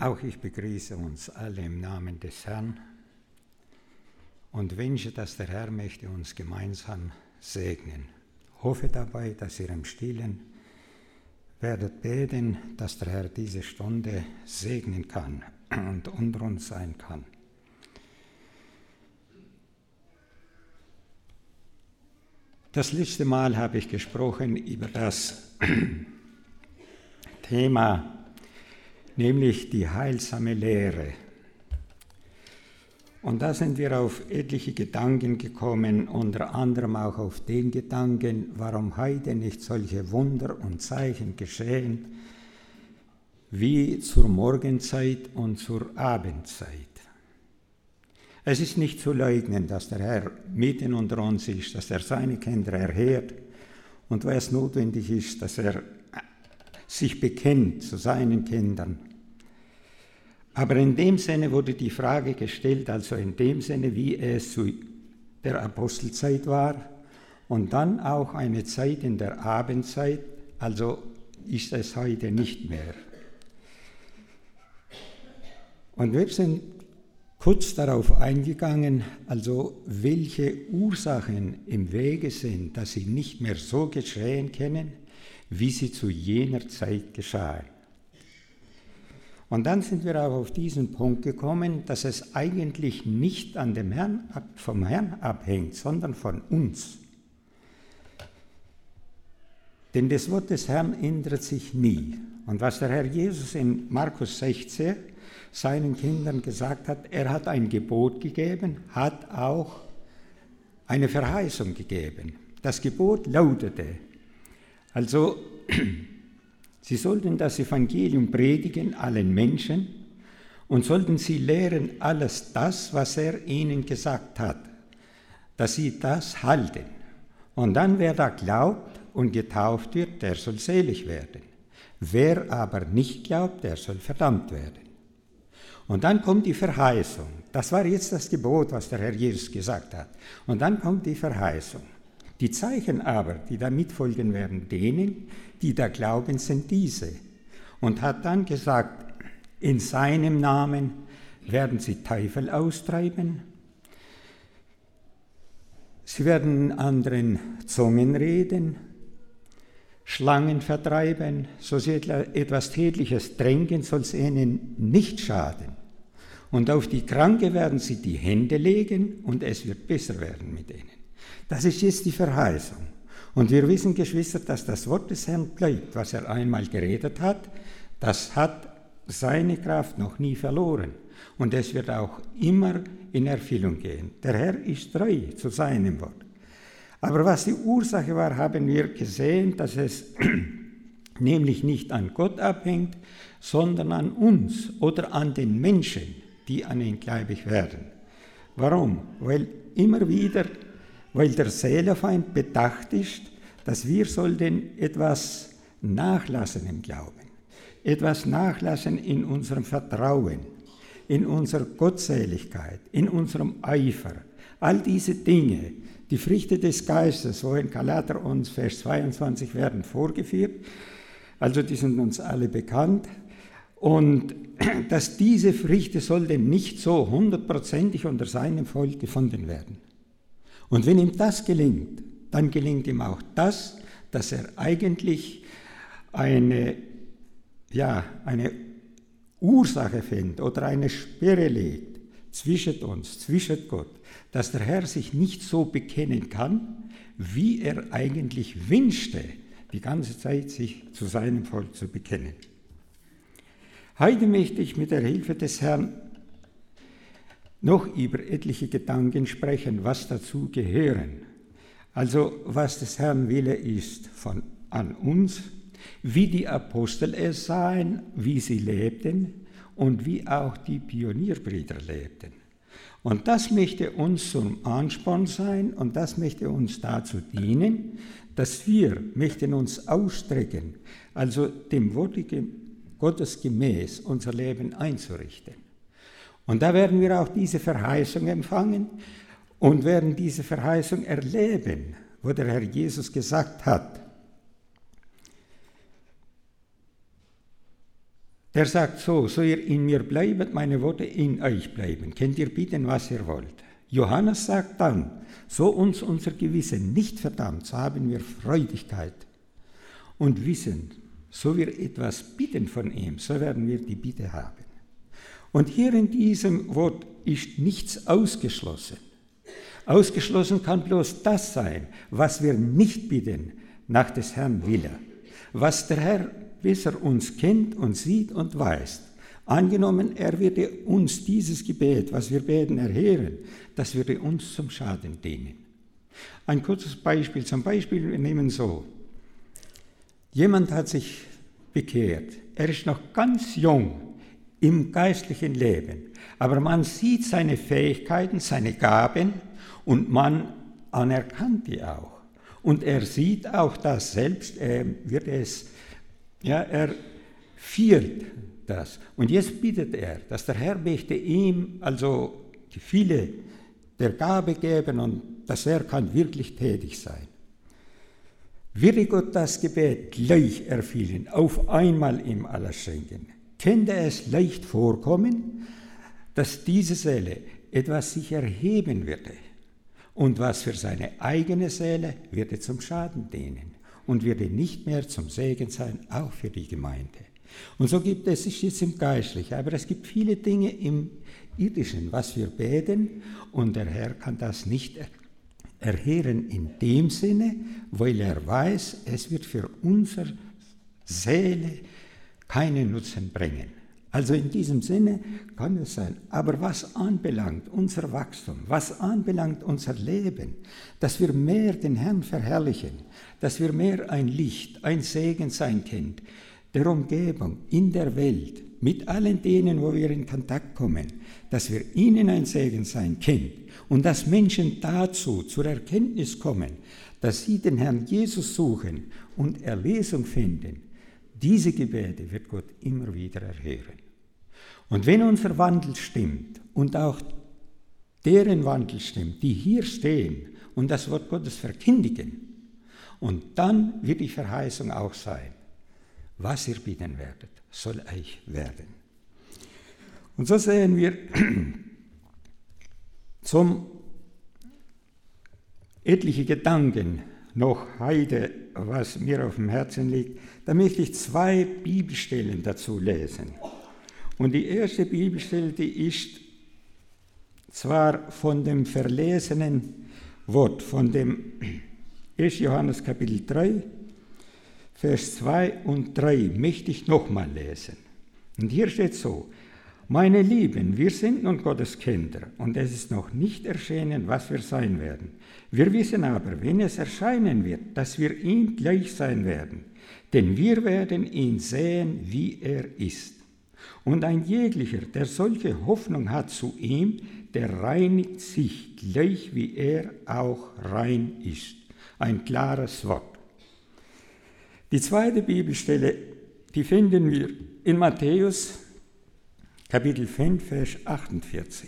Auch ich begrüße uns alle im Namen des Herrn und wünsche, dass der Herr möchte uns gemeinsam segnen. Hoffe dabei, dass ihr im Stillen werdet beten, dass der Herr diese Stunde segnen kann und unter uns sein kann. Das letzte Mal habe ich gesprochen über das Thema, nämlich die heilsame Lehre. Und da sind wir auf etliche Gedanken gekommen, unter anderem auch auf den Gedanken, warum heute nicht solche Wunder und Zeichen geschehen, wie zur Morgenzeit und zur Abendzeit. Es ist nicht zu leugnen, dass der Herr mitten unter uns ist, dass er seine Kinder erhört und wo es notwendig ist, dass er sich bekennt zu seinen Kindern. Aber in dem Sinne wurde die Frage gestellt, also in dem Sinne, wie es zu der Apostelzeit war und dann auch eine Zeit in der Abendzeit, also ist es heute nicht mehr. Und wir sind kurz darauf eingegangen, also welche Ursachen im Wege sind, dass sie nicht mehr so geschehen können, wie sie zu jener Zeit geschahen. Und dann sind wir auch auf diesen Punkt gekommen, dass es eigentlich nicht an dem vom Herrn abhängt, sondern von uns. Denn das Wort des Herrn ändert sich nie. Und was der Herr Jesus in Markus 16 seinen Kindern gesagt hat, er hat ein Gebot gegeben, hat auch eine Verheißung gegeben. Das Gebot lautete, also sie sollten das Evangelium predigen allen Menschen und sollten sie lehren alles das, was er ihnen gesagt hat, dass sie das halten. Und dann, wer da glaubt und getauft wird, der soll selig werden. Wer aber nicht glaubt, der soll verdammt werden. Und dann kommt die Verheißung. Das war jetzt das Gebot, was der Herr Jesus gesagt hat. Und dann kommt die Verheißung. Die Zeichen aber, die damit folgen werden, denen, die da glauben, sind diese. Und hat dann gesagt, in seinem Namen werden sie Teufel austreiben. Sie werden anderen Zungen reden, Schlangen vertreiben, so sie etwas Tätliches tränken, soll es ihnen nicht schaden. Und auf die Kranke werden sie die Hände legen und es wird besser werden mit ihnen. Das ist jetzt die Verheißung. Und wir wissen, Geschwister, dass das Wort des Herrn bleibt. Was er einmal geredet hat, das hat seine Kraft noch nie verloren. Und es wird auch immer in Erfüllung gehen. Der Herr ist treu zu seinem Wort. Aber was die Ursache war, haben wir gesehen, dass es nämlich nicht an Gott abhängt, sondern an uns oder an den Menschen, die an ihn gläubig werden. Warum? Weil der Seelenfeind bedacht ist, dass wir sollten etwas nachlassen im Glauben, etwas nachlassen in unserem Vertrauen, in unserer Gottseligkeit, in unserem Eifer. All diese Dinge, die Früchte des Geistes, wo in Galater uns Vers 22 werden vorgeführt, also die sind uns alle bekannt, und dass diese Früchte sollten nicht so 100%ig unter seinem Volk gefunden werden. Und wenn ihm das gelingt, dann gelingt ihm auch das, dass er eigentlich eine Ursache findet oder eine Sperre legt zwischen uns, zwischen Gott, dass der Herr sich nicht so bekennen kann, wie er eigentlich wünschte, die ganze Zeit sich zu seinem Volk zu bekennen. Heute möchte ich mit der Hilfe des Herrn noch über etliche Gedanken sprechen, was dazu gehören. Also was des Herrn Wille ist an uns, wie die Apostel es sahen, wie sie lebten und wie auch die Pionierbrüder lebten. Und das möchte uns zum Ansporn sein und das möchte uns dazu dienen, dass wir möchten uns ausstrecken, also dem Worte Gottes gemäß unser Leben einzurichten. Und da werden wir auch diese Verheißung empfangen und werden diese Verheißung erleben, wo der Herr Jesus gesagt hat, Der sagt so ihr in mir bleibet, meine Worte in euch bleiben. Könnt ihr bitten, was ihr wollt. Johannes sagt dann, so uns unser Gewissen nicht verdammt, so haben wir Freudigkeit und Wissen, so wir etwas bitten von ihm, so werden wir die Bitte haben. Und hier in diesem Wort ist nichts ausgeschlossen. Ausgeschlossen kann bloß das sein, was wir nicht bitten, nach des Herrn Wille. Was der Herr besser uns kennt und sieht und weiß. Angenommen, er würde uns dieses Gebet, was wir beten, erhören, das würde uns zum Schaden dienen. Ein kurzes Beispiel, zum Beispiel, wir nehmen so, jemand hat sich bekehrt, er ist noch ganz jung im geistlichen Leben, aber man sieht seine Fähigkeiten, seine Gaben und man anerkannt die auch. Und er sieht auch das selbst, er feiert das. Und jetzt bittet er, dass der Herr möchte ihm also die viele der Gabe geben und dass er kann wirklich tätig sein. Würde Gott das Gebet gleich erfüllen, auf einmal ihm alles schenken, könnte es leicht vorkommen, dass diese Seele etwas sich erheben würde. Und was für seine eigene Seele würde zum Schaden dienen und würde nicht mehr zum Segen sein, auch für die Gemeinde. Und so gibt es jetzt im Geistlichen, aber es gibt viele Dinge im Irdischen, was wir beten, und der Herr kann das nicht erhören in dem Sinne, weil er weiß, es wird für unsere Seele keinen Nutzen bringen. Also in diesem Sinne kann es sein. Aber was anbelangt unser Wachstum, was anbelangt unser Leben, dass wir mehr den Herrn verherrlichen, dass wir mehr ein Licht, ein Segen sein können, der Umgebung, in der Welt, mit allen denen, wo wir in Kontakt kommen, dass wir ihnen ein Segen sein können und dass Menschen dazu zur Erkenntnis kommen, dass sie den Herrn Jesus suchen und Erlösung finden. Diese Gebete wird Gott immer wieder erhören. Und wenn unser Wandel stimmt und auch deren Wandel stimmt, die hier stehen und das Wort Gottes verkündigen, und dann wird die Verheißung auch sein, was ihr bitten werdet, soll euch werden. Und so sehen wir zum etliche Gedanken noch heute, was mir auf dem Herzen liegt. Da möchte ich 2 Bibelstellen dazu lesen. Und die erste Bibelstelle, die ist zwar von dem verlesenen Wort, von dem 1. Johannes Kapitel 3, Vers 2 und 3, möchte ich nochmal lesen. Und hier steht so: Meine Lieben, wir sind nun Gottes Kinder, und es ist noch nicht erschienen, was wir sein werden. Wir wissen aber, wenn es erscheinen wird, dass wir ihm gleich sein werden, denn wir werden ihn sehen, wie er ist. Und ein jeglicher, der solche Hoffnung hat zu ihm, der reinigt sich, gleich wie er auch rein ist. Ein klares Wort. Die zweite Bibelstelle, die finden wir in Matthäus Kapitel 5, Vers 48.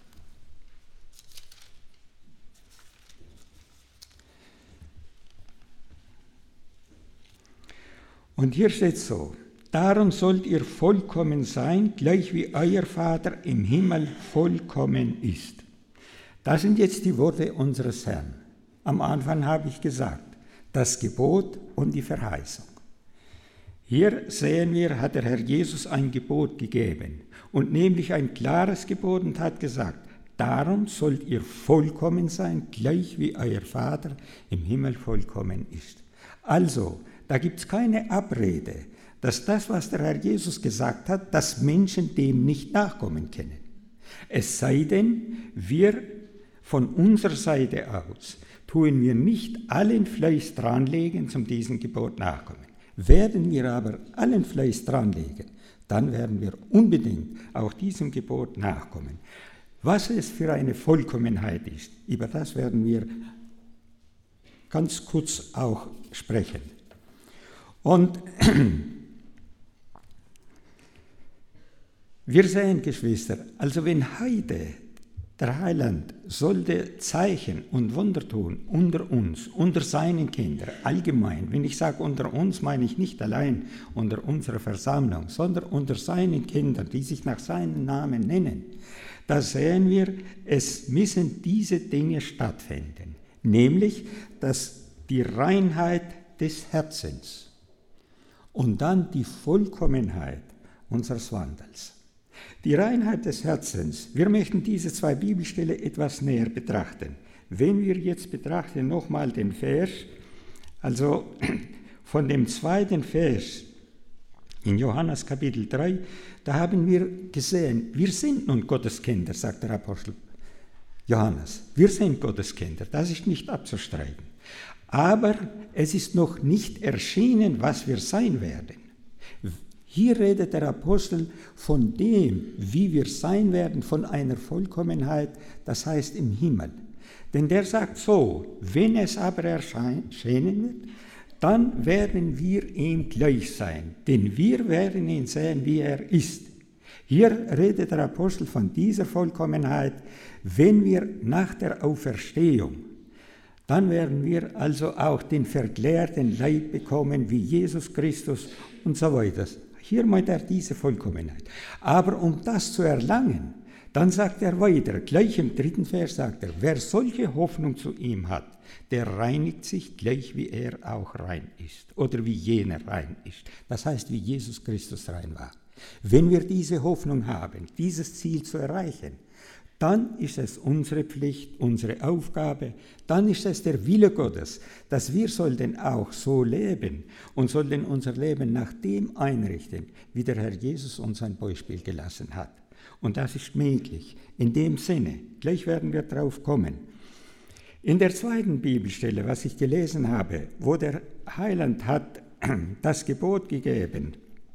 Und hier steht so: Darum sollt ihr vollkommen sein, gleich wie euer Vater im Himmel vollkommen ist. Das sind jetzt die Worte unseres Herrn. Am Anfang habe ich gesagt, das Gebot und die Verheißung. Hier sehen wir, hat der Herr Jesus ein Gebot gegeben, und nämlich ein klares Gebot, und hat gesagt, darum sollt ihr vollkommen sein, gleich wie euer Vater im Himmel vollkommen ist. Also, da gibt es keine Abrede, dass das, was der Herr Jesus gesagt hat, dass Menschen dem nicht nachkommen können. Es sei denn, wir von unserer Seite aus tun wir nicht allen Fleiß dranlegen, zum diesem Gebot nachkommen. Werden wir aber allen Fleiß dranlegen, dann werden wir unbedingt auch diesem Gebot nachkommen. Was es für eine Vollkommenheit ist, über das werden wir ganz kurz auch sprechen. Und wir sehen, Geschwister, also wenn heute Der Heiland sollte Zeichen und Wunder tun unter uns, unter seinen Kindern, allgemein. Wenn ich sage unter uns, meine ich nicht allein unter unserer Versammlung, sondern unter seinen Kindern, die sich nach seinem Namen nennen. Da sehen wir, es müssen diese Dinge stattfinden, nämlich dass die Reinheit des Herzens und dann die Vollkommenheit unseres Wandels. Die Reinheit des Herzens, wir möchten diese zwei Bibelstellen etwas näher betrachten. Wenn wir jetzt betrachten nochmal den Vers, also von dem zweiten Vers in Johannes Kapitel 3, da haben wir gesehen, wir sind nun Gottes Kinder, sagt der Apostel Johannes. Wir sind Gottes Kinder, das ist nicht abzustreiten. Aber es ist noch nicht erschienen, was wir sein werden. Hier redet der Apostel von dem, wie wir sein werden, von einer Vollkommenheit, das heißt im Himmel. Denn der sagt so, wenn es aber erscheinen wird, dann werden wir ihm gleich sein, denn wir werden ihn sehen, wie er ist. Hier redet der Apostel von dieser Vollkommenheit, wenn wir nach der Auferstehung, dann werden wir also auch den verklärten Leib bekommen, wie Jesus Christus und so weiter. Hier meint er diese Vollkommenheit. Aber um das zu erlangen, dann sagt er weiter, gleich im 3. Vers sagt er, wer solche Hoffnung zu ihm hat, der reinigt sich gleich wie er auch rein ist oder wie jener rein ist. Das heißt, wie Jesus Christus rein war. Wenn wir diese Hoffnung haben, dieses Ziel zu erreichen, dann ist es unsere Pflicht, unsere Aufgabe, dann ist es der Wille Gottes, dass wir sollten auch so leben und sollten unser Leben nach dem einrichten, wie der Herr Jesus uns ein Beispiel gelassen hat. Und das ist möglich. In dem Sinne, gleich werden wir drauf kommen. In der zweiten Bibelstelle, was ich gelesen habe, wo der Heiland hat das Gebot gegeben,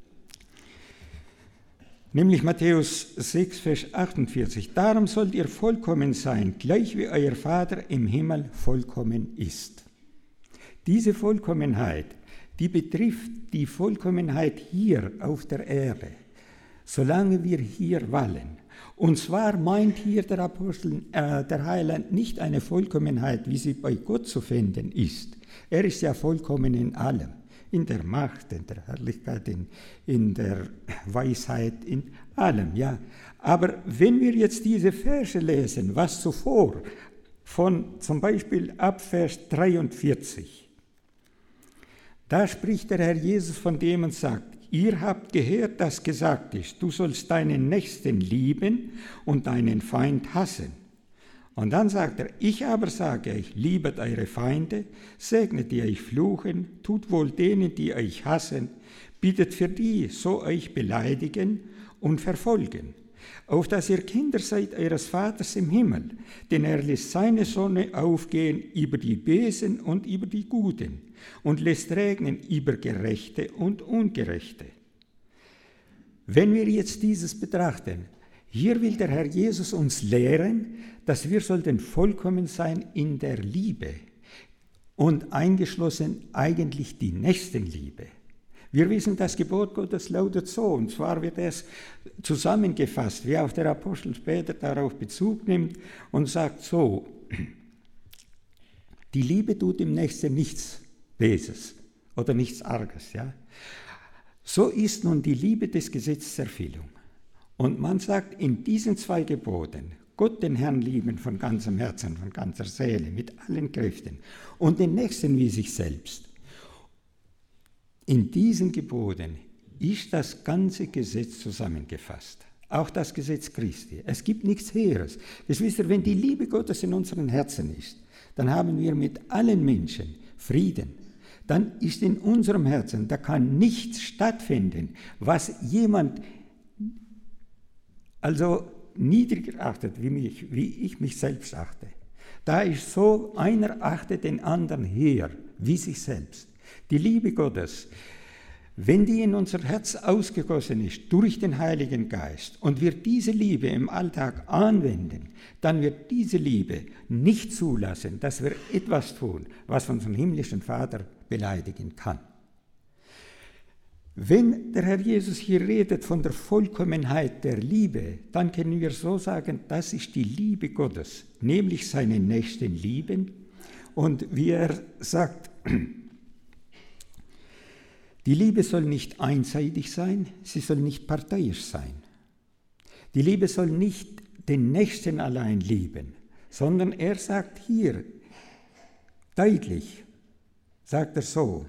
nämlich Matthäus 6, Vers 48. Darum sollt ihr vollkommen sein, gleich wie euer Vater im Himmel vollkommen ist. Diese Vollkommenheit, die betrifft die Vollkommenheit hier auf der Erde, solange wir hier wallen. Und zwar meint hier der Apostel, der Heiland, nicht eine Vollkommenheit, wie sie bei Gott zu finden ist. Er ist ja vollkommen in allem. In der Macht, in der Herrlichkeit, in der Weisheit, in allem, ja. Aber wenn wir jetzt diese Verse lesen, was zuvor, von zum Beispiel ab Vers 43, da spricht der Herr Jesus von dem und sagt, ihr habt gehört, dass gesagt ist, du sollst deinen Nächsten lieben und deinen Feind hassen. Und dann sagt er, ich aber sage euch, liebet eure Feinde, segnet die euch fluchen, tut wohl denen, die euch hassen, bittet für die, so euch beleidigen und verfolgen, auf dass ihr Kinder seid eures Vaters im Himmel, denn er lässt seine Sonne aufgehen über die Bösen und über die Guten und lässt regnen über Gerechte und Ungerechte. Wenn wir jetzt dieses betrachten, hier will der Herr Jesus uns lehren, dass wir sollten vollkommen sein in der Liebe und eingeschlossen eigentlich die Nächstenliebe. Wir wissen, das Gebot Gottes lautet so, und zwar wird es zusammengefasst, wie auch der Apostel später darauf Bezug nimmt und sagt so, die Liebe tut dem Nächsten nichts Böses oder nichts Arges. Ja? So ist nun die Liebe des Gesetzes Erfüllung. Und man sagt, in diesen zwei Geboten, Gott den Herrn lieben von ganzem Herzen, von ganzer Seele, mit allen Kräften und den Nächsten wie sich selbst. In diesen Geboten ist das ganze Gesetz zusammengefasst. Auch das Gesetz Christi. Es gibt nichts Höheres. Das wisst ihr, wenn die Liebe Gottes in unseren Herzen ist, dann haben wir mit allen Menschen Frieden. Dann ist in unserem Herzen, da kann nichts stattfinden, was jemand also niedriger achtet, wie ich mich selbst achte. Da ist so, einer achtet den anderen höher, wie sich selbst. Die Liebe Gottes, wenn die in unser Herz ausgegossen ist durch den Heiligen Geist und wir diese Liebe im Alltag anwenden, dann wird diese Liebe nicht zulassen, dass wir etwas tun, was unseren himmlischen Vater beleidigen kann. Wenn der Herr Jesus hier redet von der Vollkommenheit der Liebe, dann können wir so sagen, das ist die Liebe Gottes, nämlich seinen Nächsten lieben. Und wie er sagt, die Liebe soll nicht einseitig sein, sie soll nicht parteiisch sein. Die Liebe soll nicht den Nächsten allein lieben, sondern er sagt hier deutlich, sagt er so,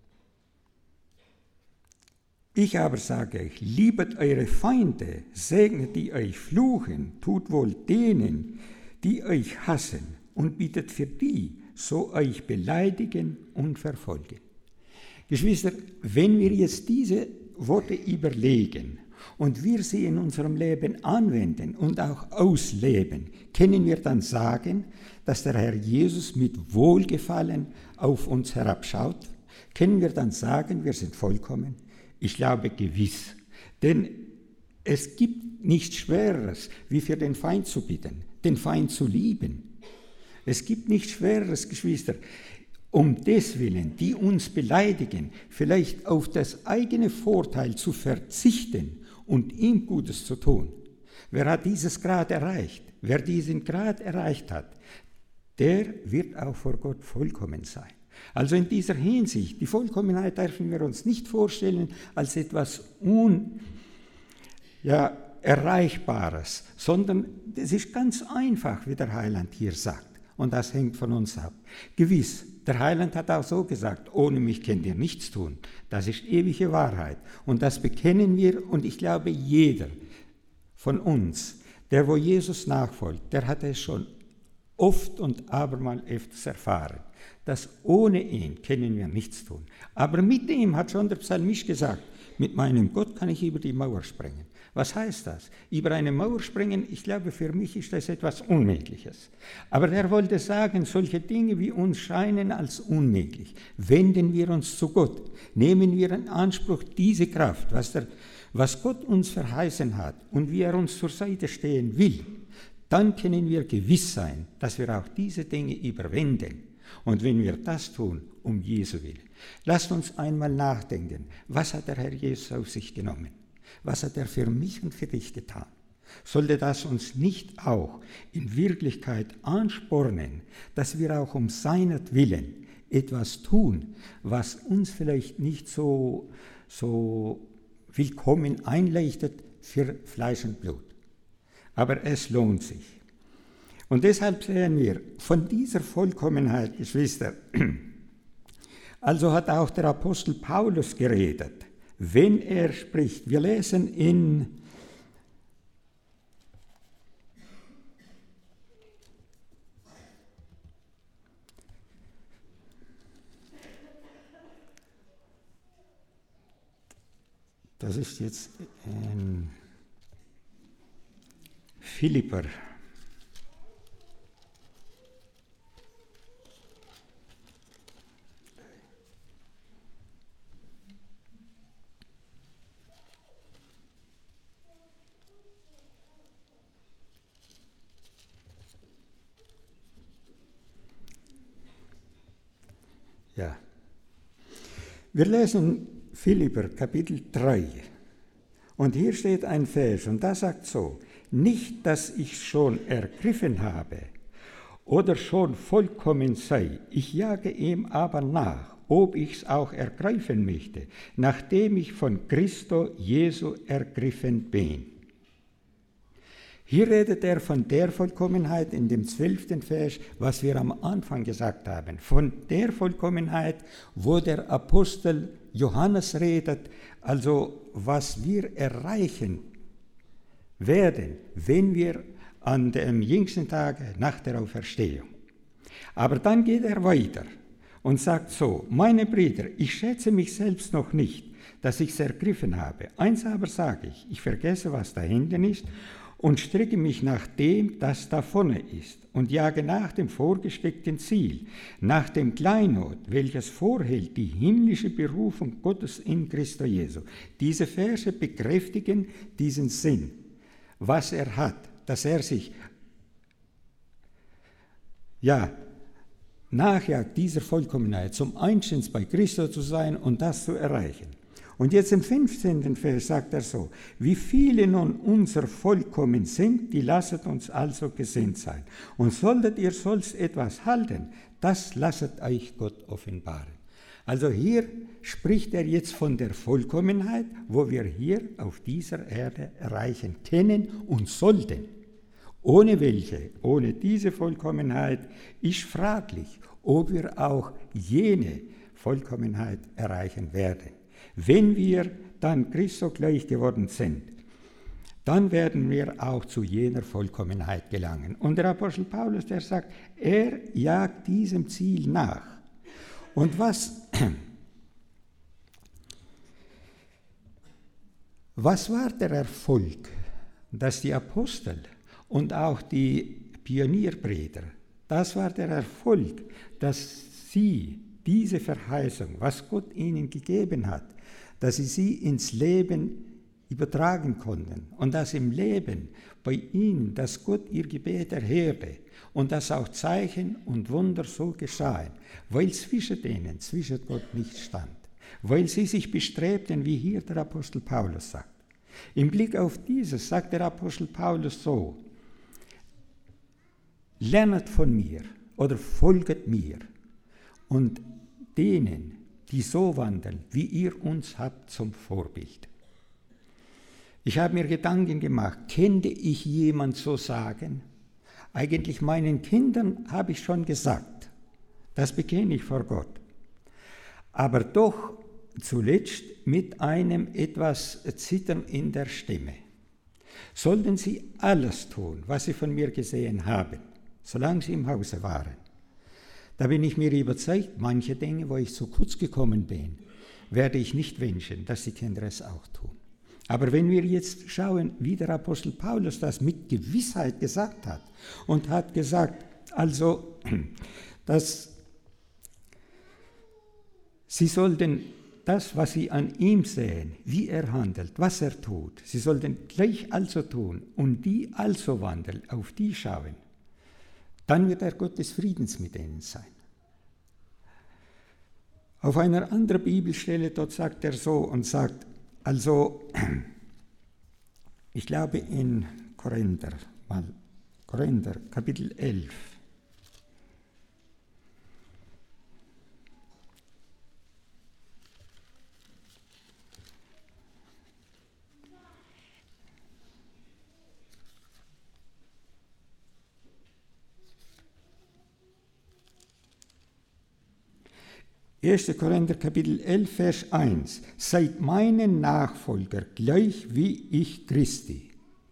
ich aber sage euch, liebet eure Feinde, segnet die euch fluchen, tut wohl denen, die euch hassen und bittet für die, so euch beleidigen und verfolgen. Geschwister, wenn wir jetzt diese Worte überlegen und wir sie in unserem Leben anwenden und auch ausleben, können wir dann sagen, dass der Herr Jesus mit Wohlgefallen auf uns herabschaut? Können wir dann sagen, wir sind vollkommen? Ich glaube gewiss, denn es gibt nichts Schwereres, wie für den Feind zu bitten, den Feind zu lieben. Es gibt nichts Schwereres, Geschwister, um deswillen, die uns beleidigen, vielleicht auf das eigene Vorteil zu verzichten und ihm Gutes zu tun. Wer hat dieses Grad erreicht? Wer diesen Grad erreicht hat, der wird auch vor Gott vollkommen sein. Also in dieser Hinsicht, die Vollkommenheit dürfen wir uns nicht vorstellen als etwas Erreichbares, sondern es ist ganz einfach, wie der Heiland hier sagt. Und das hängt von uns ab. Gewiss, der Heiland hat auch so gesagt, ohne mich könnt ihr nichts tun. Das ist ewige Wahrheit. Und das bekennen wir und ich glaube, jeder von uns, der wo Jesus nachfolgt, der hat es schon oft und abermal öfters erfahren, dass ohne ihn können wir nichts tun. Aber mit ihm hat schon der Psalmist gesagt, mit meinem Gott kann ich über die Mauer springen. Was heißt das? Über eine Mauer springen, ich glaube, für mich ist das etwas Unmögliches. Aber er wollte sagen, solche Dinge wie uns scheinen als unmöglich. Wenden wir uns zu Gott, nehmen wir in Anspruch diese Kraft, was Gott uns verheißen hat und wie er uns zur Seite stehen will, dann können wir gewiss sein, dass wir auch diese Dinge überwinden. Und wenn wir das tun, um Jesu willen. Lasst uns einmal nachdenken, was hat der Herr Jesus auf sich genommen? Was hat er für mich und für dich getan? Sollte das uns nicht auch in Wirklichkeit anspornen, dass wir auch um seinetwillen etwas tun, was uns vielleicht nicht so willkommen einleuchtet für Fleisch und Blut? Aber es lohnt sich. Und deshalb sehen wir von dieser Vollkommenheit, Geschwister, also hat auch der Apostel Paulus geredet, wenn er spricht. Wir lesen in das ist jetzt in Philipper. Ja. Wir lesen Philipper Kapitel 3 und hier steht ein Vers und da sagt so, nicht, dass ich schon ergriffen habe oder schon vollkommen sei, ich jage ihm aber nach, ob ich's auch ergreifen möchte, nachdem ich von Christo Jesu ergriffen bin. Hier redet er von der Vollkommenheit in dem 12. Vers, was wir am Anfang gesagt haben. Von der Vollkommenheit, wo der Apostel Johannes redet, also was wir erreichen werden, wenn wir an dem jüngsten Tage nach der Auferstehung. Aber dann geht er weiter und sagt so, meine Brüder, ich schätze mich selbst noch nicht, dass ich es ergriffen habe. Eins aber sage ich vergesse, was da hinten ist, und strecke mich nach dem, das da vorne ist, und jage nach dem vorgesteckten Ziel, nach dem Kleinod, welches vorhält die himmlische Berufung Gottes in Christo Jesu. Diese Verse bekräftigen diesen Sinn, was er hat, dass er sich nachjagt dieser Vollkommenheit, zum Einstens bei Christo zu sein und das zu erreichen. Und jetzt im 15. Vers sagt er so: Wie viele nun unser vollkommen sind, die lasset uns also gesinnt sein. Und solltet ihr sonst etwas halten, das lasset euch Gott offenbaren. Also hier spricht er jetzt von der Vollkommenheit, wo wir hier auf dieser Erde erreichen können und sollten. Ohne welche, ohne diese Vollkommenheit ist fraglich, ob wir auch jene Vollkommenheit erreichen werden. Wenn wir dann Christo gleich geworden sind, dann werden wir auch zu jener Vollkommenheit gelangen. Und der Apostel Paulus, der sagt, er jagt diesem Ziel nach. Und was war der Erfolg, dass die Apostel und auch die Pionierprediger, das war der Erfolg, dass sie diese Verheißung, was Gott ihnen gegeben hat, dass sie ins Leben übertragen konnten und dass im Leben bei ihnen, dass Gott ihr Gebet erhörte und dass auch Zeichen und Wunder so geschahen, weil zwischen Gott nicht stand, weil sie sich bestrebten, wie hier der Apostel Paulus sagt. Im Blick auf dieses sagt der Apostel Paulus so: Lernet von mir oder folget mir und denen, die so wandeln, wie ihr uns habt zum Vorbild. Ich habe mir Gedanken gemacht, könnte ich jemand so sagen? Eigentlich meinen Kindern habe ich schon gesagt, das bekenne ich vor Gott. Aber doch zuletzt mit einem etwas Zittern in der Stimme. Sollten sie alles tun, was sie von mir gesehen haben, solange sie im Hause waren, da bin ich mir überzeugt, manche Dinge, wo ich zu kurz gekommen bin, werde ich nicht wünschen, dass die Kinder es auch tun. Aber wenn wir jetzt schauen, wie der Apostel Paulus das mit Gewissheit gesagt hat und hat gesagt, also, dass sie sollten das, was sie an ihm sehen, wie er handelt, was er tut, sie sollten gleich also tun und die also wandeln, auf die schauen, dann wird der Gott des Friedens mit ihnen sein. Auf einer anderen Bibelstelle, dort sagt er so und sagt, also, ich glaube in Korinther, Kapitel 11. (1. Korinther, Kapitel 11, Vers 1). Seid meine Nachfolger, gleich wie ich Christi.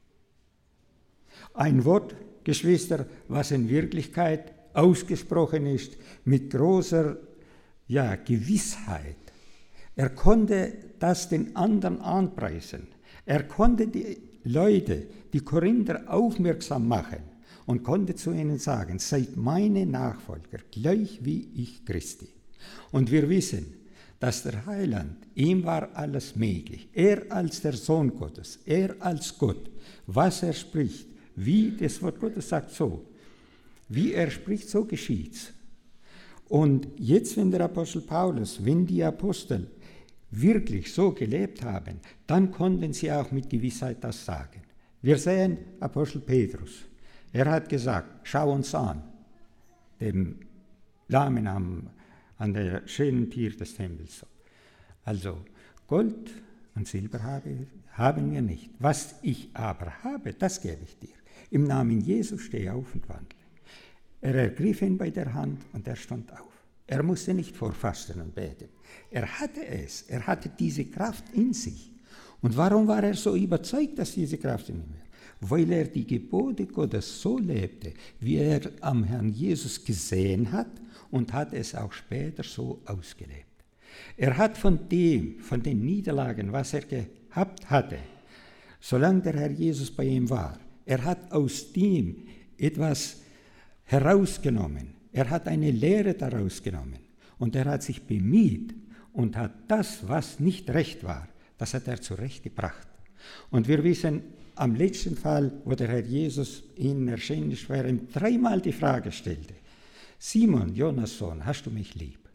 Ein Wort, Geschwister, was in Wirklichkeit ausgesprochen ist mit großer Gewissheit. Er konnte das den anderen anpreisen. Er konnte die Leute, die Korinther, aufmerksam machen und konnte zu ihnen sagen, seid meine Nachfolger, gleich wie ich Christi. Und wir wissen, dass der Heiland, ihm war alles möglich. Er als der Sohn Gottes, er als Gott, was er spricht, wie das Wort Gottes sagt so, wie er spricht, so geschieht's. Und jetzt, wenn der Apostel Paulus, wenn die Apostel wirklich so gelebt haben, dann konnten sie auch mit Gewissheit das sagen. Wir sehen Apostel Petrus, er hat gesagt, schau uns an, dem Lahmen an der schönen Tier des Tempels. Also Gold und Silber haben wir nicht. Was ich aber habe, das gebe ich dir. Im Namen Jesu stehe auf und wandle. Er ergriff ihn bei der Hand und er stand auf. Er musste nicht vorfasten und beten. Er hatte es, er hatte diese Kraft in sich. Und warum war er so überzeugt, dass diese Kraft in ihm war? Weil er die Gebote Gottes so lebte, wie er am Herrn Jesus gesehen hat, und hat es auch später so ausgelebt. Er hat von den Niederlagen, was er gehabt hatte, solange der Herr Jesus bei ihm war, er hat aus dem etwas herausgenommen. Er hat eine Lehre daraus genommen und er hat sich bemüht und hat das, was nicht recht war, das hat er zurechtgebracht. Und wir wissen, am letzten Fall, wo der Herr Jesus ihnen erschienen ist, weil er ihm dreimal die Frage stellte, Simon, Jonas Sohn, hast du mich lieb?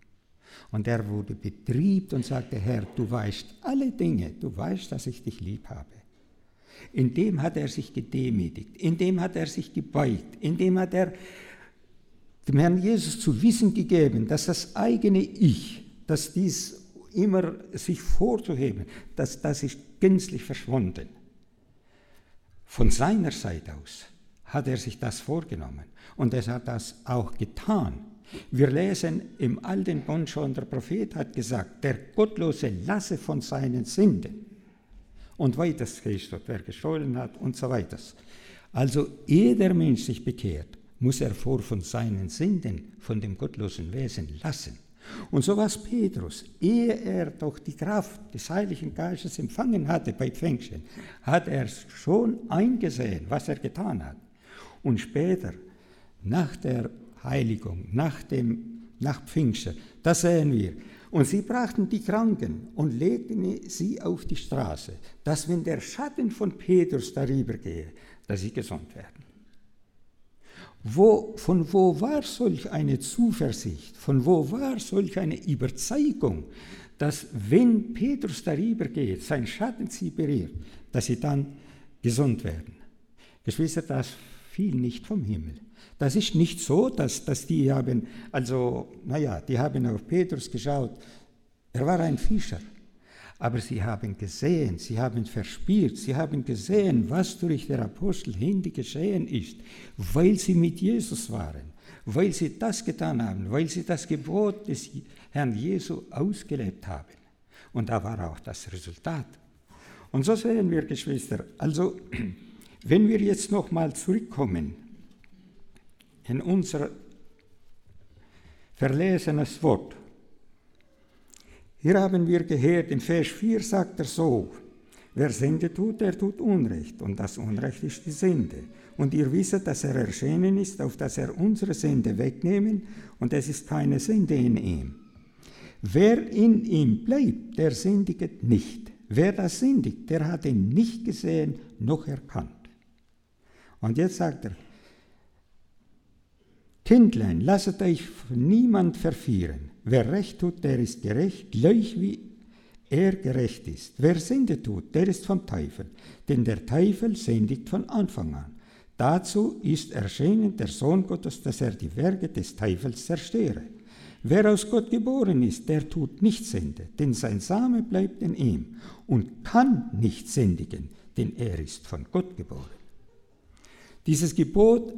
Und er wurde betriebt und sagte, Herr, du weißt alle Dinge, du weißt, dass ich dich lieb habe. In dem hat er sich gedemütigt, in dem hat er sich gebeugt, in dem hat er dem Herrn Jesus zu wissen gegeben, dass das eigene Ich, dass dies immer sich vorzuheben, das ist gänzlich verschwunden. Von seiner Seite aus hat er sich das vorgenommen und er hat das auch getan. Wir lesen im Alten Bund schon, der Prophet hat gesagt, der Gottlose lasse von seinen Sünden. Und weiter steht dort, wer gestohlen hat und so weiter. Also ehe der Mensch sich bekehrt, muss er von seinen Sünden, von dem gottlosen Wesen lassen. Und so war es Petrus, ehe er doch die Kraft des Heiligen Geistes empfangen hatte bei Pfingsten, hat er schon eingesehen, was er getan hat. Und später, nach der Heiligung, nach Pfingsten, das sehen wir. Und sie brachten die Kranken und legten sie auf die Straße, dass wenn der Schatten von Petrus darüber gehe, dass sie gesund werden. Von wo war solch eine Zuversicht, von wo war solch eine Überzeugung, dass wenn Petrus darüber geht, sein Schatten sie berührt, dass sie dann gesund werden? Geschwister, das fiel nicht vom Himmel. Das ist nicht so, dass die haben, die haben auf Petrus geschaut, er war ein Fischer. Aber sie haben gesehen, sie haben verspürt, sie haben gesehen, was durch den Apostel Hindi geschehen ist, weil sie mit Jesus waren, weil sie das getan haben, weil sie das Gebot des Herrn Jesu ausgelebt haben. Und da war auch das Resultat. Und so sehen wir, Geschwister, also wenn wir jetzt nochmal zurückkommen in unser verlesenes Wort. Hier haben wir gehört, in Vers 4 sagt er so, wer Sünde tut, der tut Unrecht, und das Unrecht ist die Sünde. Und ihr wisset, dass er erschienen ist, auf dass er unsere Sünde wegnehmen, und es ist keine Sünde in ihm. Wer in ihm bleibt, der sündigt nicht. Wer das sündigt, der hat ihn nicht gesehen, noch erkannt. Und jetzt sagt er, Kindlein, lasset euch niemand verführen. Wer Recht tut, der ist gerecht, gleich wie er gerecht ist. Wer Sünde tut, der ist vom Teufel, denn der Teufel sündigt von Anfang an. Dazu ist erschienen der Sohn Gottes, dass er die Werke des Teufels zerstöre. Wer aus Gott geboren ist, der tut nicht Sünde, denn sein Same bleibt in ihm und kann nicht sündigen, denn er ist von Gott geboren. Dieses Gebot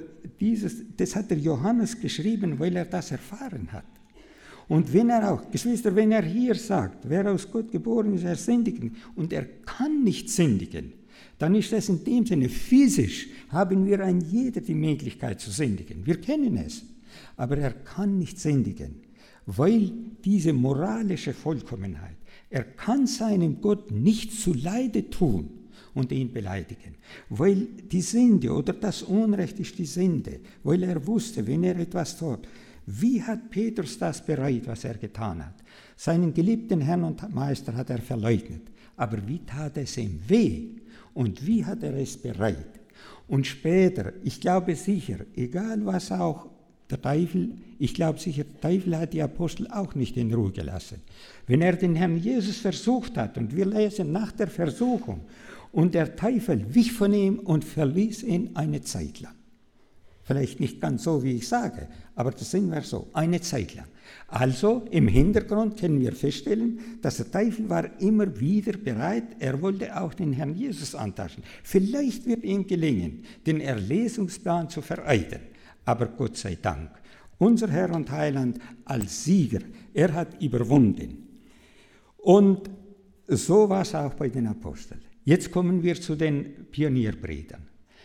das hat der Johannes geschrieben, weil er das erfahren hat. Und wenn er auch, Geschwister, wenn er hier sagt, wer aus Gott geboren ist, er sündigt und er kann nicht sündigen, dann ist das in dem Sinne, physisch haben wir ein jeder die Möglichkeit zu sündigen. Wir kennen es, aber er kann nicht sündigen, weil diese moralische Vollkommenheit, er kann seinem Gott nicht zuleide tun und ihn beleidigen, weil die Sünde oder das Unrecht ist die Sünde, weil er wusste, wenn er etwas tut. Wie hat Petrus das bereut, was er getan hat? Seinen geliebten Herrn und Meister hat er verleugnet, aber wie tat es ihm weh und wie hat er es bereut? Und später, ich glaube sicher, egal was auch der Teufel, ich glaube sicher, der Teufel hat die Apostel auch nicht in Ruhe gelassen. Wenn er den Herrn Jesus versucht hat, und wir lesen nach der Versuchung, und der Teufel wich von ihm und verließ ihn eine Zeit lang. Vielleicht nicht ganz so, wie ich sage, aber das sind wir so, eine Zeit lang. Also im Hintergrund können wir feststellen, dass der Teufel war immer wieder bereit, er wollte auch den Herrn Jesus antasten. Vielleicht wird ihm gelingen, den Erlösungsplan zu vereiteln, aber Gott sei Dank, unser Herr und Heiland als Sieger, er hat überwunden. Und so war es auch bei den Aposteln. Jetzt kommen wir zu den Pionierbrüdern.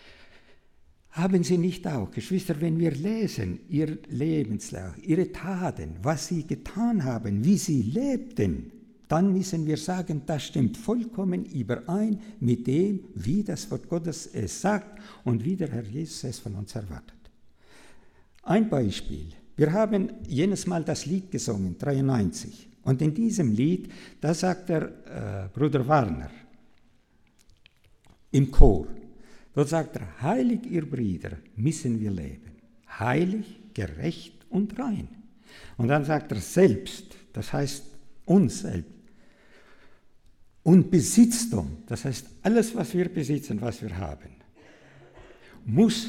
Haben Sie nicht auch, Geschwister, wenn wir lesen, Ihr Lebenslauf, Ihre Taten, was Sie getan haben, wie Sie lebten, dann müssen wir sagen, das stimmt vollkommen überein mit dem, wie das Wort Gottes es sagt und wie der Herr Jesus es von uns erwartet. Ein Beispiel. Wir haben jenes Mal das Lied gesungen, 93. Und in diesem Lied, da sagt der Bruder Warner, im Chor, dort sagt er, heilig ihr Brüder, müssen wir leben, heilig, gerecht und rein. Und dann sagt er selbst, das heißt uns selbst. Und Besitztum, das heißt alles, was wir besitzen, was wir haben, muss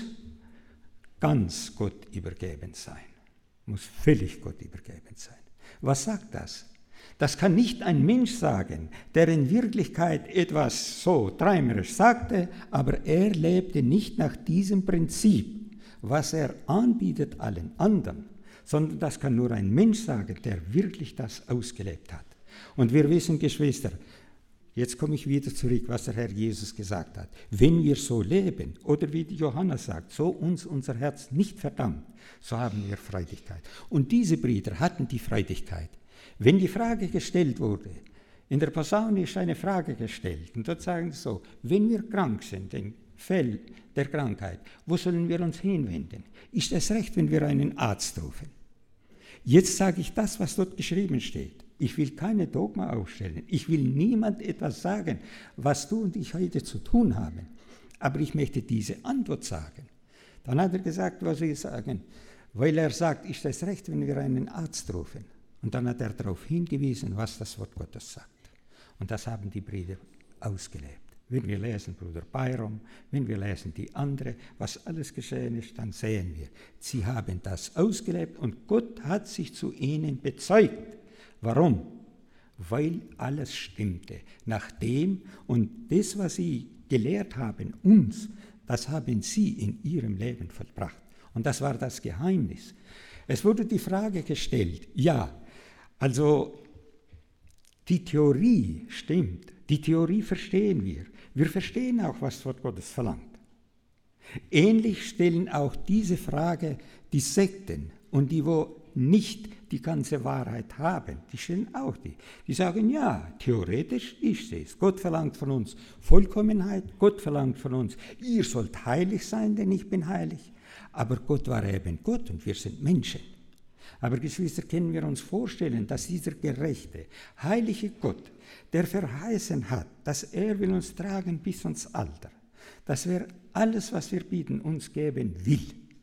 ganz Gott übergeben sein, muss völlig Gott übergeben sein. Was sagt das? Das kann nicht ein Mensch sagen, der in Wirklichkeit etwas so träumerisch sagte, aber er lebte nicht nach diesem Prinzip, was er anbietet allen anderen, sondern das kann nur ein Mensch sagen, der wirklich das ausgelebt hat. Und wir wissen, Geschwister, jetzt komme ich wieder zurück, was der Herr Jesus gesagt hat. Wenn wir so leben, oder wie Johannes sagt, so uns unser Herz nicht verdammt, so haben wir Freudigkeit. Und diese Brüder hatten die Freudigkeit. Wenn die Frage gestellt wurde, in der Posaune ist eine Frage gestellt, und dort sagen sie so, wenn wir krank sind, im Fell der Krankheit, wo sollen wir uns hinwenden? Ist es recht, wenn wir einen Arzt rufen? Jetzt sage ich das, was dort geschrieben steht. Ich will keine Dogma aufstellen. Ich will niemand etwas sagen, was du und ich heute zu tun haben. Aber ich möchte diese Antwort sagen. Dann hat er gesagt, was soll ich sagen? Weil er sagt, ist es recht, wenn wir einen Arzt rufen? Und dann hat er darauf hingewiesen, was das Wort Gottes sagt. Und das haben die Brüder ausgelebt. Wenn wir lesen Bruder Bayram, wenn wir lesen die andere, was alles geschehen ist, dann sehen wir, sie haben das ausgelebt und Gott hat sich zu ihnen bezeugt. Warum? Weil alles stimmte. Nach dem und das, was sie gelehrt haben, uns, das haben sie in ihrem Leben vollbracht. Und das war das Geheimnis. Es wurde die Frage gestellt, ja, also die Theorie stimmt, die Theorie verstehen wir. Wir verstehen auch, was das Wort Gottes verlangt. Ähnlich stellen auch diese Frage die Sekten und die, wo nicht die ganze Wahrheit haben, die stellen auch die. Die sagen, ja, theoretisch ist es. Gott verlangt von uns Vollkommenheit, Gott verlangt von uns, ihr sollt heilig sein, denn ich bin heilig. Aber Gott war eben Gott und wir sind Menschen. Aber Geschwister, können wir uns vorstellen, dass dieser gerechte, heilige Gott, der verheißen hat, dass er will uns tragen bis ans Alter, dass er alles, was wir bieten, uns geben will,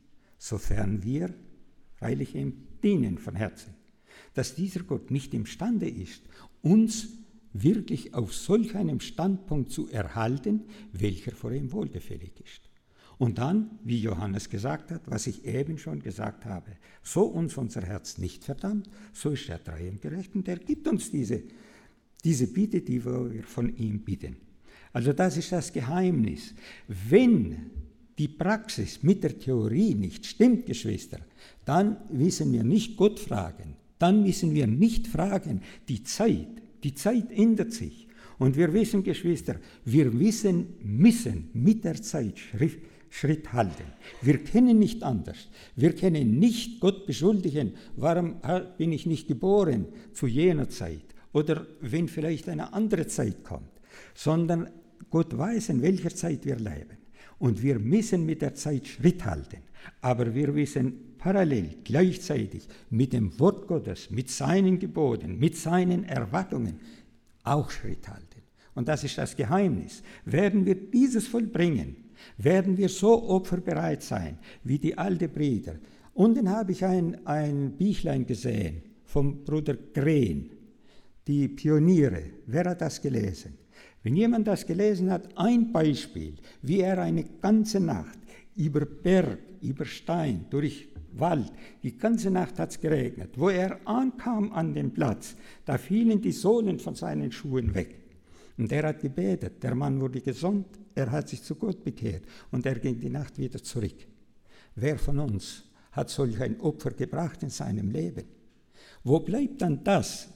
sofern wir freilich ihm dienen von Herzen, dass dieser Gott nicht imstande ist, uns wirklich auf solch einem Standpunkt zu erhalten, welcher vor ihm wohlgefällig ist. Und dann, wie Johannes gesagt hat, was ich eben schon gesagt habe, so uns unser Herz nicht verdammt, so ist er treu und gerecht und er gibt uns diese Bitte, die wir von ihm bitten. Also das ist das Geheimnis. Wenn die Praxis mit der Theorie nicht stimmt, Geschwister, dann müssen wir nicht Gott fragen, dann müssen wir nicht fragen, die Zeit ändert sich. Und wir wissen, Geschwister, wir müssen mit der Zeit Schritt halten. Wir können nicht anders. Wir können nicht Gott beschuldigen, warum bin ich nicht geboren zu jener Zeit oder wenn vielleicht eine andere Zeit kommt, sondern Gott weiß, in welcher Zeit wir leben. Und wir müssen mit der Zeit Schritt halten. Aber wir müssen parallel, gleichzeitig mit dem Wort Gottes, mit seinen Geboten, mit seinen Erwartungen auch Schritt halten. Und das ist das Geheimnis. Werden wir dieses vollbringen, werden wir so opferbereit sein, wie die alten Brüder. Unten habe ich ein Büchlein gesehen vom Bruder Green, die Pioniere. Wer hat das gelesen? Wenn jemand das gelesen hat, ein Beispiel, wie er eine ganze Nacht über Berg, über Stein, durch Wald, die ganze Nacht hat es geregnet. Wo er ankam an den Platz, da fielen die Sohlen von seinen Schuhen weg. Und er hat gebetet, der Mann wurde gesund, er hat sich zu Gott bekehrt und er ging die Nacht wieder zurück. Wer von uns hat solch ein Opfer gebracht in seinem Leben? Wo bleibt dann das?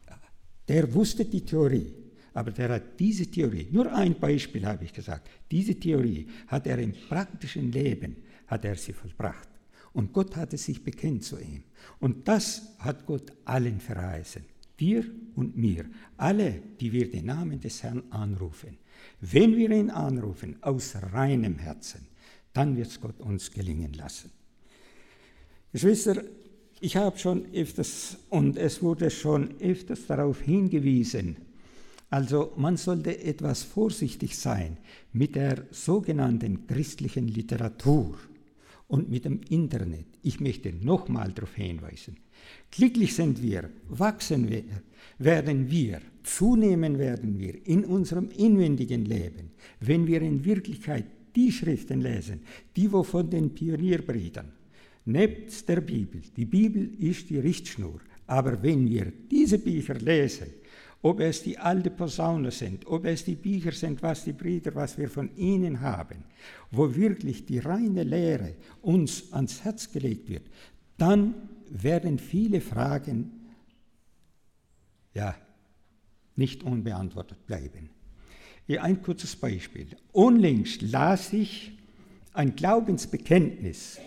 Der wusste die Theorie, aber der hat diese Theorie, nur ein Beispiel habe ich gesagt, diese Theorie hat er im praktischen Leben, hat er sie vollbracht. Und Gott hatte sich bekennt zu ihm. Und das hat Gott allen verheißen. Dir und mir, alle, die wir den Namen des Herrn anrufen. Wenn wir ihn anrufen, aus reinem Herzen, dann wird es Gott uns gelingen lassen. Geschwister, ich habe schon öfters, und es wurde schon öfters darauf hingewiesen, also man sollte etwas vorsichtig sein mit der sogenannten christlichen Literatur und mit dem Internet. Ich möchte nochmal darauf hinweisen. Glücklich sind wir, wachsen wir, werden wir, zunehmen werden wir in unserem inwendigen Leben, wenn wir in Wirklichkeit die Schriften lesen, die von den Pionierbrüdern, nebst der Bibel. Die Bibel ist die Richtschnur, aber wenn wir diese Bücher lesen, ob es die alte Posaune sind, ob es die Bücher sind, was wir von ihnen haben, wo wirklich die reine Lehre uns ans Herz gelegt wird, dann werden viele Fragen nicht unbeantwortet bleiben. Hier ein kurzes Beispiel. Unlängst las ich ein Glaubensbekenntnis.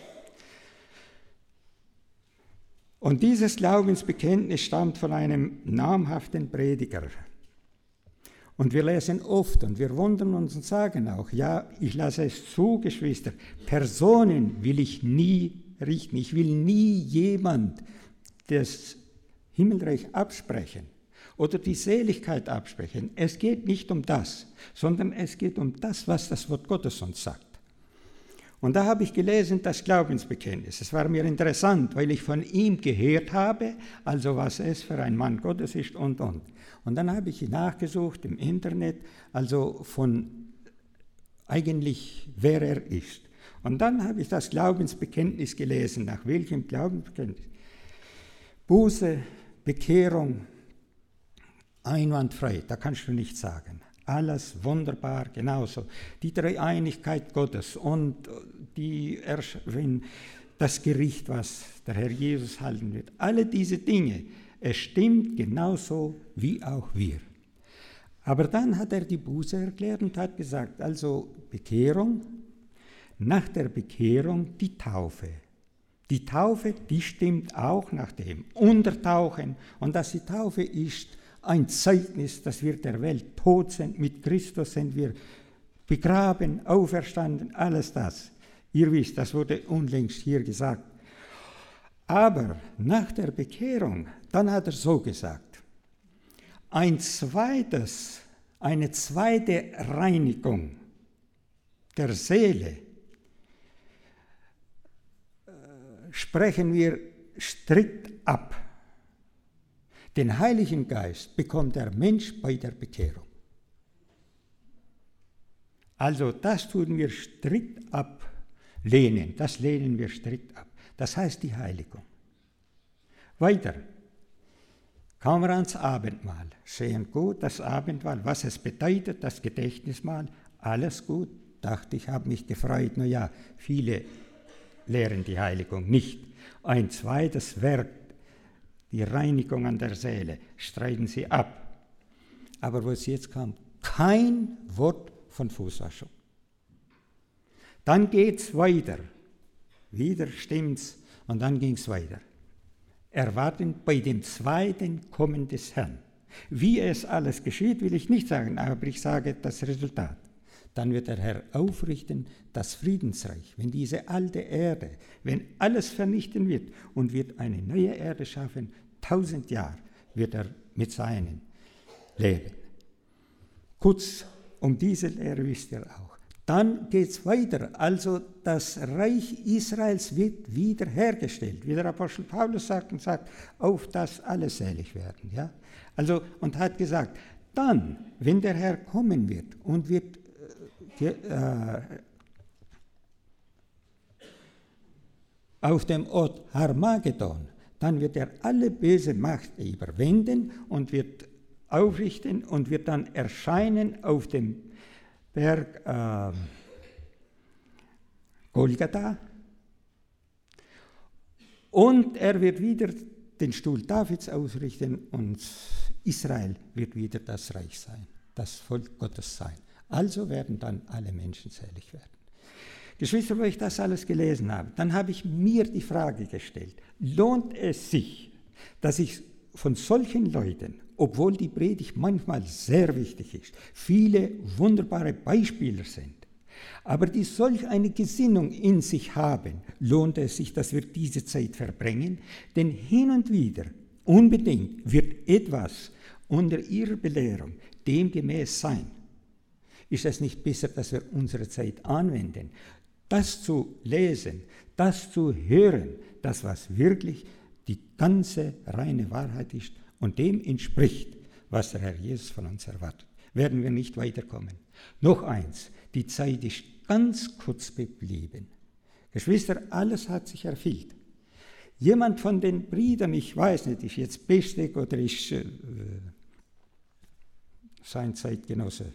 Und dieses Glaubensbekenntnis stammt von einem namhaften Prediger. Und wir lesen oft und wir wundern uns und sagen auch, ja, ich lasse es zu, Geschwister, Personen will ich nie richten. Ich will nie jemand das Himmelreich absprechen oder die Seligkeit absprechen. Es geht nicht um das, sondern es geht um das, was das Wort Gottes uns sagt. Und da habe ich gelesen, das Glaubensbekenntnis. Es war mir interessant, weil ich von ihm gehört habe, also was es für ein Mann Gottes ist und. Und dann habe ich nachgesucht im Internet, also eigentlich wer er ist. Und dann habe ich das Glaubensbekenntnis gelesen. Nach welchem Glaubensbekenntnis? Buße, Bekehrung, einwandfrei, da kannst du nichts sagen. Alles wunderbar, genauso. Die Dreieinigkeit Gottes und das Gericht, was der Herr Jesus halten wird. Alle diese Dinge, es stimmt genauso wie auch wir. Aber dann hat er die Buße erklärt und hat gesagt, also Bekehrung, nach der Bekehrung die Taufe. Die Taufe, die stimmt auch nach dem Untertauchen und dass die Taufe ist ein Zeugnis, dass wir der Welt tot sind, mit Christus sind wir begraben, auferstanden, alles das. Ihr wisst, das wurde unlängst hier gesagt. Aber nach der Bekehrung, dann hat er so gesagt, eine zweite Reinigung der Seele sprechen wir strikt ab. Den Heiligen Geist bekommt der Mensch bei der Bekehrung. Also das tun wir strikt ablehnen, das lehnen wir strikt ab. Das heißt die Heiligung. Weiter, kommen wir ans Abendmahl. Sehen gut, das Abendmahl, was es bedeutet, das Gedächtnismahl, alles gut. Dachte ich, habe mich gefreut, naja, viele lehren die Heiligung nicht. Ein zweites Werk, die Reinigung an der Seele, streiten sie ab. Aber wo es jetzt kam, kein Wort von Fußwaschung. Dann geht es weiter. Wieder stimmt's und dann ging es weiter. Erwarten bei dem zweiten Kommen des Herrn. Wie es alles geschieht, will ich nicht sagen, aber ich sage das Resultat. Dann wird der Herr aufrichten das Friedensreich, wenn diese alte Erde, wenn alles vernichten wird und wird eine neue Erde schaffen, 1000 Jahre wird er mit seinen leben. Kurz, um diese Lehre wisst ihr auch. Dann geht es weiter, also das Reich Israels wird wiederhergestellt, wie der Apostel Paulus sagt und sagt, auf das alle selig werden. Ja? Also, und hat gesagt, dann, wenn der Herr kommen wird und wird auf dem Ort Harmagedon, dann wird er alle böse Macht überwinden und wird aufrichten und wird dann erscheinen auf dem Berg Golgatha. Und er wird wieder den Stuhl Davids ausrichten und Israel wird wieder das Reich sein, das Volk Gottes sein. Also werden dann alle Menschen selig werden. Geschwister, wo ich das alles gelesen habe, dann habe ich mir die Frage gestellt, lohnt es sich, dass ich von solchen Leuten, obwohl die Predigt manchmal sehr wichtig ist, viele wunderbare Beispiele sind, aber die solch eine Gesinnung in sich haben, lohnt es sich, dass wir diese Zeit verbringen, denn hin und wieder, unbedingt, wird etwas unter ihrer Belehrung demgemäß sein. Ist es nicht besser, dass wir unsere Zeit anwenden, das zu lesen, das zu hören, das was wirklich die ganze reine Wahrheit ist und dem entspricht, was der Herr Jesus von uns erwartet, werden wir nicht weiterkommen. Noch eins, die Zeit ist ganz kurz geblieben. Geschwister, alles hat sich erfüllt. Jemand von den Brüdern, ich weiß nicht, ist jetzt Bestek oder ist sein Zeitgenosse.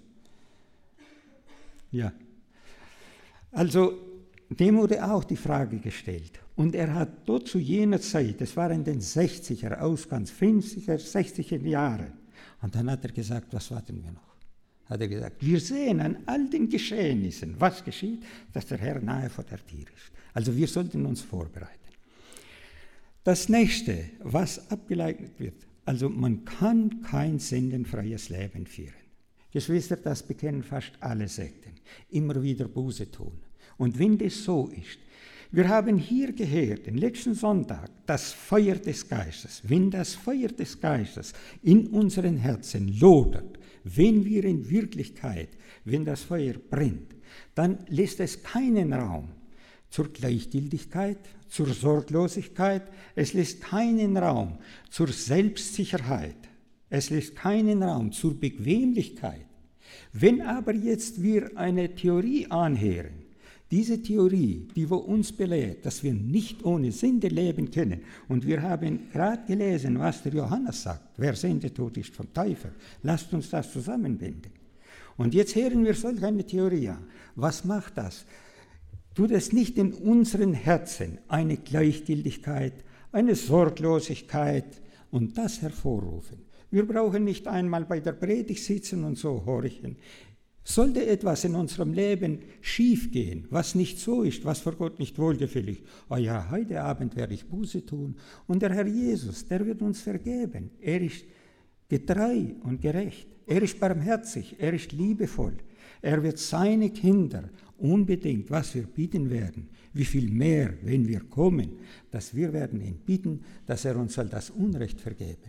Ja. Also, dem wurde auch die Frage gestellt. Und er hat dort zu jener Zeit, das war in den 60er, Ausgangs 50er, 60er Jahren, und dann hat er gesagt, was warten wir noch? Hat er gesagt, wir sehen an all den Geschehnissen, was geschieht, dass der Herr nahe vor der Tür ist. Also wir sollten uns vorbereiten. Das nächste, was abgeleitet wird, also man kann kein sündenfreies Leben führen. Geschwister, das bekennen fast alle Sekten. Immer wieder Buße tun. Und wenn das so ist, wir haben hier gehört, den letzten Sonntag, das Feuer des Geistes. Wenn das Feuer des Geistes in unseren Herzen lodert, wenn wir in Wirklichkeit, wenn das Feuer brennt, dann lässt es keinen Raum zur Gleichgültigkeit, zur Sorglosigkeit, es lässt keinen Raum zur Selbstsicherheit, es lässt keinen Raum zur Bequemlichkeit. Wenn aber jetzt wir eine Theorie anhören, diese Theorie, die uns belehrt, dass wir nicht ohne Sünde leben können, und wir haben gerade gelesen, was der Johannes sagt, wer Sünde tut, ist vom Teufel. Lasst uns das zusammenbinden. Und jetzt hören wir solch eine Theorie an. Was macht das? Tut es nicht in unseren Herzen eine Gleichgültigkeit, eine Sorglosigkeit und das hervorrufen? Wir brauchen nicht einmal bei der Predigt sitzen und so horchen. Sollte etwas in unserem Leben schiefgehen, was nicht so ist, was vor Gott nicht wohlgefällig, oh ja, heute Abend werde ich Buße tun und der Herr Jesus, der wird uns vergeben. Er ist getreu und gerecht, er ist barmherzig, er ist liebevoll. Er wird seine Kinder unbedingt, was wir bitten werden, wie viel mehr, wenn wir kommen, dass wir werden ihn bitten, dass er uns soll das Unrecht vergeben.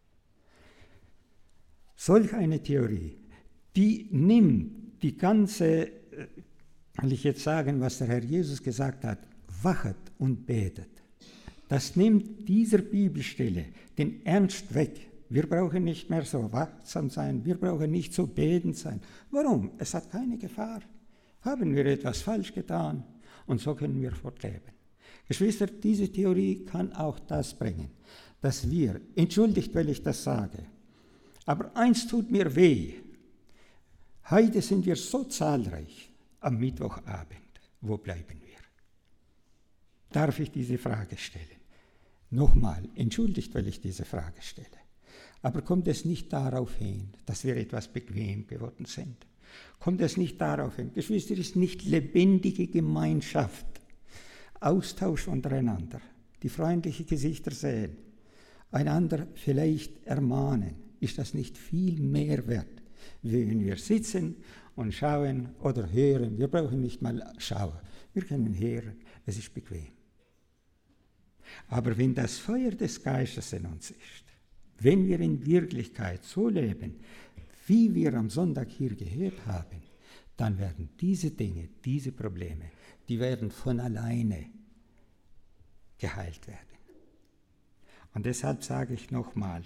Solch eine Theorie, die nimmt die ganze, will ich jetzt sagen, was der Herr Jesus gesagt hat, wachet und betet. Das nimmt dieser Bibelstelle den Ernst weg. Wir brauchen nicht mehr so wachsam sein, wir brauchen nicht so betend sein. Warum? Es hat keine Gefahr. Haben wir etwas falsch getan und so können wir fortleben. Geschwister, diese Theorie kann auch das bringen, dass wir, entschuldigt, weil ich das sage, aber eins tut mir weh, heute sind wir so zahlreich am Mittwochabend, wo bleiben wir? Darf ich diese Frage stellen? Nochmal, entschuldigt, weil ich diese Frage stelle. Aber kommt es nicht darauf hin, dass wir etwas bequem geworden sind? Kommt es nicht darauf hin? Geschwister, ist nicht lebendige Gemeinschaft, Austausch untereinander, die freundliche Gesichter sehen, einander vielleicht ermahnen, ist das nicht viel mehr wert, wie wenn wir sitzen und schauen oder hören? Wir brauchen nicht mal schauen, wir können hören, es ist bequem. Aber wenn das Feuer des Geistes in uns ist, wenn wir in Wirklichkeit so leben, wie wir am Sonntag hier gehört haben, dann werden diese Dinge, diese Probleme, die werden von alleine geheilt werden. Und deshalb sage ich nochmal,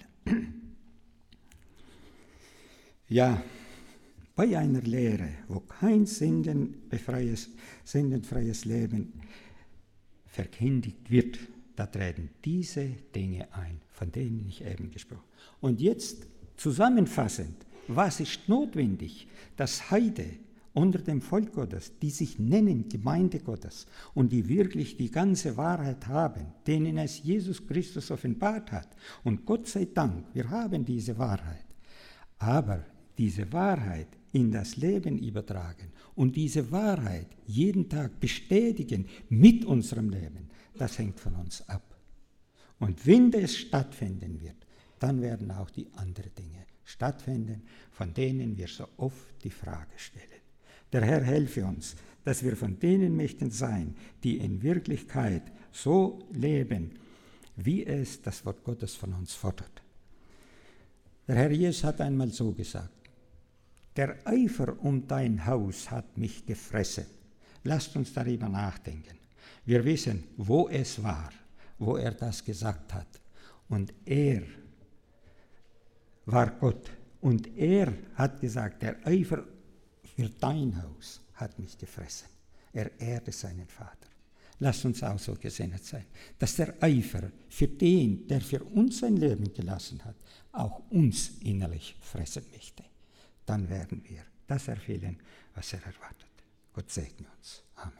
ja, bei einer Lehre, wo kein sündenfreies Leben verkündigt wird, da treten diese Dinge ein, von denen ich eben gesprochen habe. Und jetzt zusammenfassend, was ist notwendig, dass heute unter dem Volk Gottes, die sich nennen Gemeinde Gottes und die wirklich die ganze Wahrheit haben, denen es Jesus Christus offenbart hat, und Gott sei Dank, wir haben diese Wahrheit, aber diese Wahrheit in das Leben übertragen und diese Wahrheit jeden Tag bestätigen mit unserem Leben, das hängt von uns ab. Und wenn das stattfinden wird, dann werden auch die anderen Dinge stattfinden, von denen wir so oft die Frage stellen. Der Herr helfe uns, dass wir von denen möchten sein, die in Wirklichkeit so leben, wie es das Wort Gottes von uns fordert. Der Herr Jesus hat einmal so gesagt: Der Eifer um dein Haus hat mich gefressen. Lasst uns darüber nachdenken. Wir wissen, wo es war, wo er das gesagt hat. Und er war Gott. Und er hat gesagt, der Eifer für dein Haus hat mich gefressen. Er ehrte seinen Vater. Lasst uns auch so gesinnet sein, dass der Eifer für den, der für uns sein Leben gelassen hat, auch uns innerlich fressen möchte. Dann werden wir das erfüllen, was er erwartet. Gott segne uns. Amen.